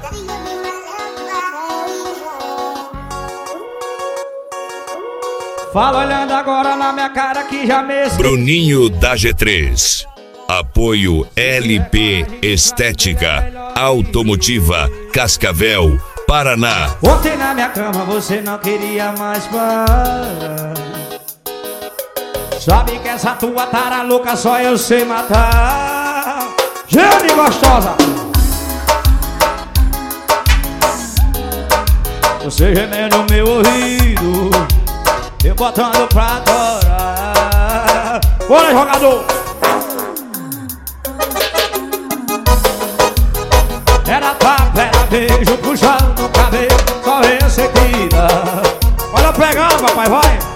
Fala olhando agora na minha cara que já me... Bruninho da G3. Apoio LP Estética Automotiva Cascavel, Paraná. Ontem na minha cama você não queria mais parar. Sabe que essa tua tara louca só eu sei matar. Jane gostosa, você gemendo no meu ouvido, eu botando pra adorar. Olha jogador, era tapa, era beijo, puxando no cabelo, só em seguida. Olha pegando, papai, vai.